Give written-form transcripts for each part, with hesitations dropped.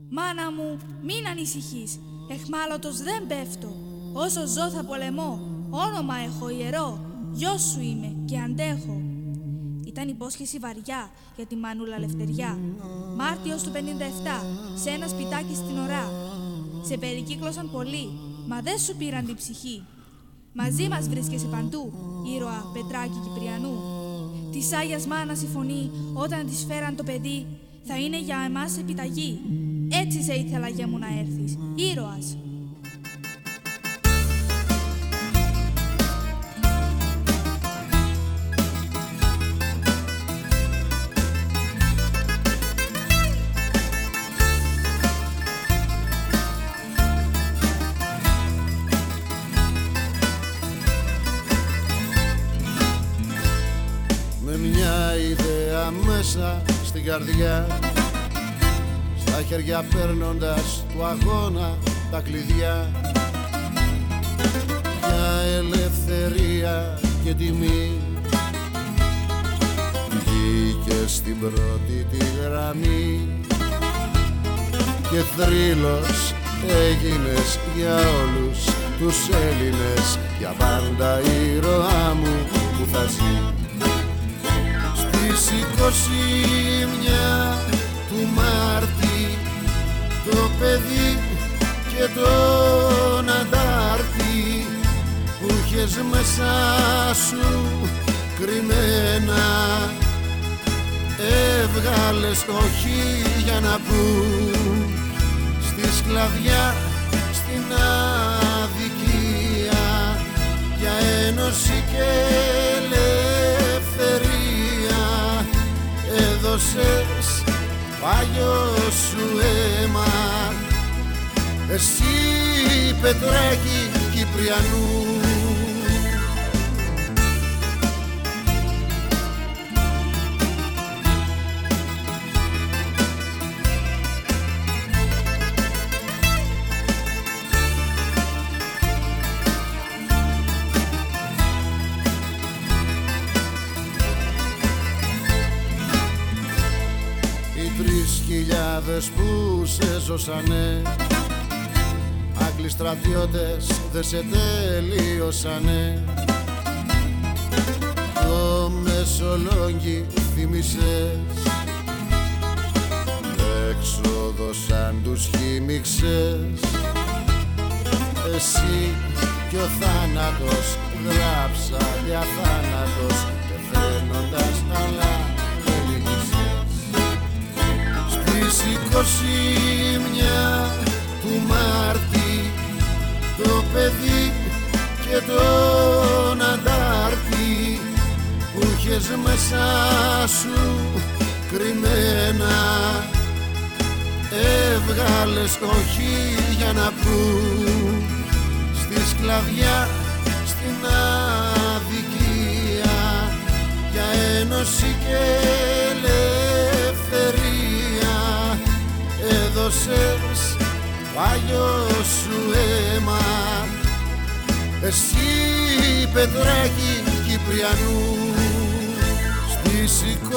Μάνα μου, μην ανησυχείς, εχμάλωτος δεν πέφτω. Όσο ζω θα πολεμώ, όνομα έχω ιερό, γιος σου είμαι και αντέχω. Ήταν υπόσχεση βαριά για τη μανούλα Λευτεριά. Μάρτιος του 57, σε ένα σπιτάκι στην Ωρά. Σε περικύκλωσαν πολύ, μα δεν σου πήραν την ψυχή. Μαζί μας βρίσκεσαι παντού, ήρωα Πετράκη Κυπριανού. Της Άγιας μάνας η φωνή, όταν της φέραν το παιδί, θα είναι για εμάς επιταγή. Έτσι σε ήθελα γε μου να έρθεις, ήρωας. Με μια ιδέα μέσα στην καρδιά, στα χέρια παίρνοντας του αγώνα τα κλειδιά, για ελευθερία και τιμή, βγήκε στην πρώτη τη γραμμή και θρύλος έγινες για όλους τους Έλληνες, για πάντα ήρωά μου που θα ζει. Στις 21 του Μάρτη το παιδί και τον αντάρτη που είχες μέσα σου κρυμμένα, έβγαλες όχι για να πουν στη σκλαβιά, στην αδικία, για ένωση και ελευθερία. Έδωσες παλιό σου αίμα, εσύ Πετράκη Κυπριανού. Οι 3.000 που σε ζώσανε, Άγγλοι στρατιώτες δεν σε τελείωσανε. Το Μεσολόγγι θύμισες, έξοδο σαν τους χύμιξες. Εσύ κι ο θάνατος γράψατε αθάνατος, πεθαίνοντας αλλά δεν λύγησες. Στις 21 του Μάρτη το παιδί και τον αντάρτη που είχες μέσα σου κρυμμένα, έβγαλες όχι για να πουν στη σκλαβιά, στην αδικία, για ένωση και ελευθερία. Έδωσες παλιό σου αίμα, εσύ Πετράκη Κυπριανού. Στις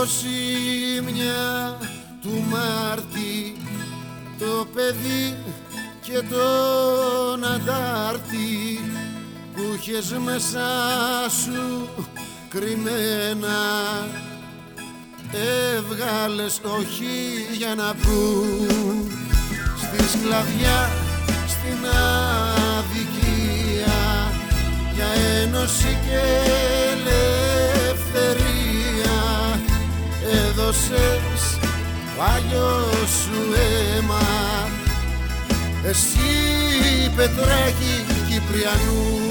21 του Μάρτη το παιδί και τον αντάρτη που είχες μέσα σου κρυμμένα, έβγαλες όχι για να πουν στη σκλαβιά, στην αδικία, για ένωση και ελευθερία. Έδωσες παλιό σου αίμα, εσύ Πετράκη Κυπριανού.